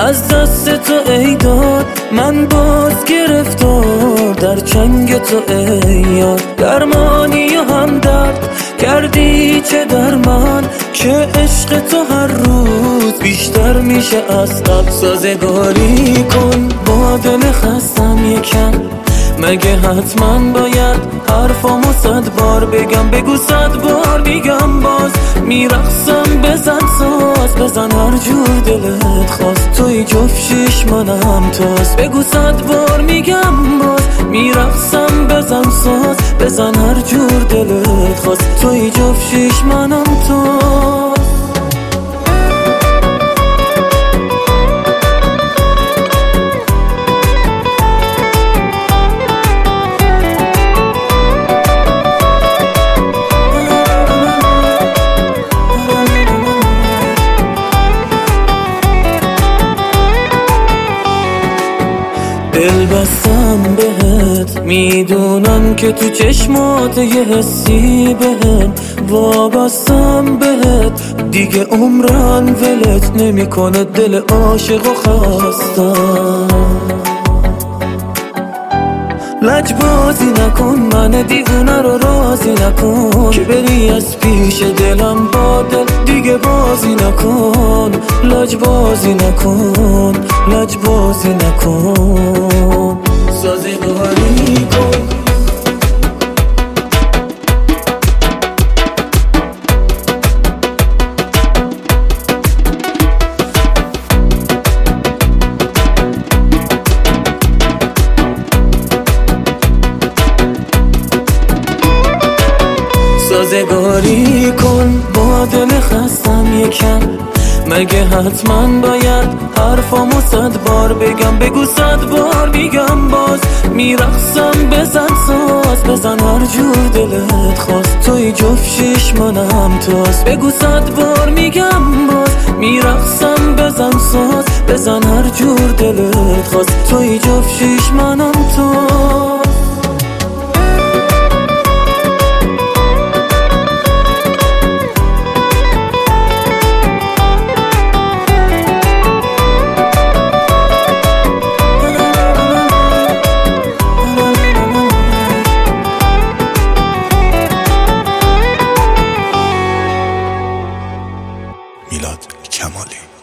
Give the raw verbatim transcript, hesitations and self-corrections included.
از دست تو ای داد من باز گرفتار، در چنگ تو ای یار درمانی و هم درد کردی چه در من که عشق تو هر روز بیشتر میشه از قبل. سازگاری کن با دل خستم یکم، مگه حتما باید حرفامو صد بار بگم؟ بگو صد بار میگم باز میرقصم. بزن ساز بزن هر جور دلت خواست، توی جفت شیش منم توست. بگو صد بار میگم باز میرقصم. بزن ساز بزن هر جور دلت خواست، توی جفت شیش منم توست. دل بستم بهت، میدونم که تو چشمات یه حسی بهم وابستم بهت. دیگه عمرم ولت نمیکنه دل عاشق و خستم. لجبازی نکن من دیوونه رو راضی نکن، که بری از پیش دلم با دل دیگه بازی نکن. لجبازی نکن لجبازی نکن، سازگاری کن. سازگاری کن با دل خستم یکم، مگه حتما باید حرفامو صد بار بگم؟ بگو صد بار میگم باز میرقصم. بزن ساز بزن هر جور دلت خواست، توی جفت شیش منم توست. بگو صد بار میگم باز میرقصم. بزن ساز بزن هر جور دلت خواست، توی جفت شیش منم توست. میلاد کمالی.